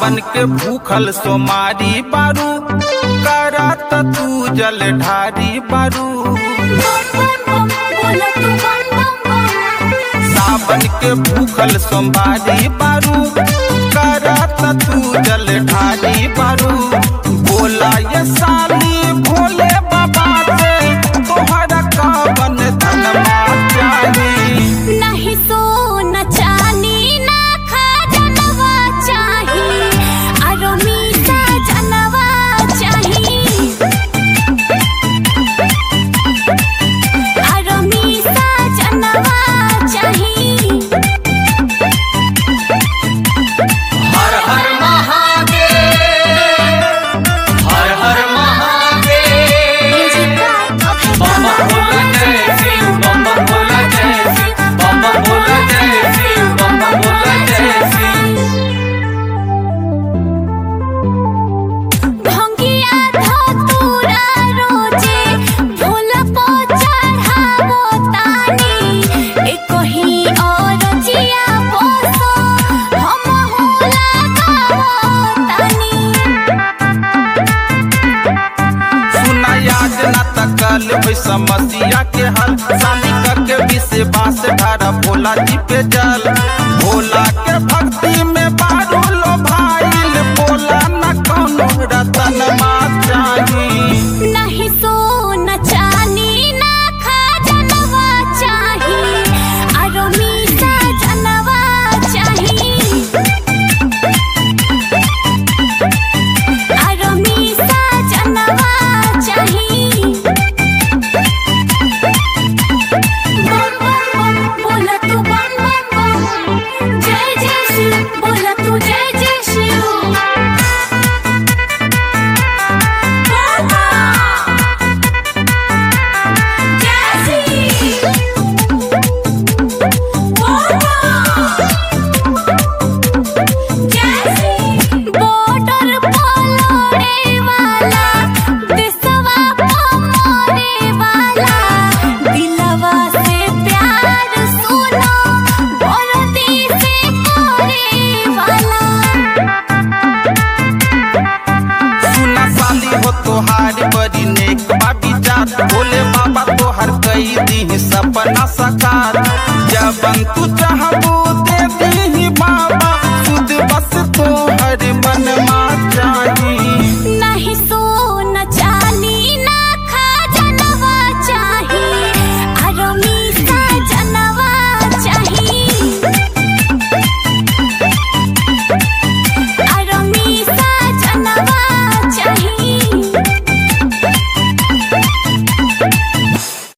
सावन के भूखल सोमारी बारू, करत तू जल ढारी बारू। सावन के भूखल सोमारी बारू, करत तू जल ढारी बारू। बोला ये साली भोले बाबा से तोहरा कावन धनमा चाही। नहीं सोना चानी ना खजनवा चाही, आरो मीठा जनवा चाही, आरो मीठा जनवा चाही। हर हर महादेव, हर हर महादेव। बम भोला जय शिव, बम भोला जय शिव, बम भोला जय शिव, बम भोला जय शिव। भंगिया धतूरा रोजे भोला पो चढ़ावो तानी, एको ही और जिया पोसो हम होला गावो तानी। सुना याद न तकल होई समस्या के हल, साली के विषय बास ढारा भोला जी पे जल। भोला के भक्ति में बारू लो भाईल, बोला न कौनो रतन मा चाही। नहीं सोना चानी ना खजनवा चाही, आरो मीठा जनवा चाही, आरो मीठा जनवा चाही। बम बम बम बोला तू बम बम बम, जय जय शिव बोला तू जय जय शिव। बॉर्डर पलड़े वाला, देशवा पमरे वाला, दिलवा से प्यार सुनो बरदी से करे वाला। सुना साली हो तोहार बड़ी नेक बा विचार, भोले बाबा तोहर कई दी सपना साकार। जब तू चाहबू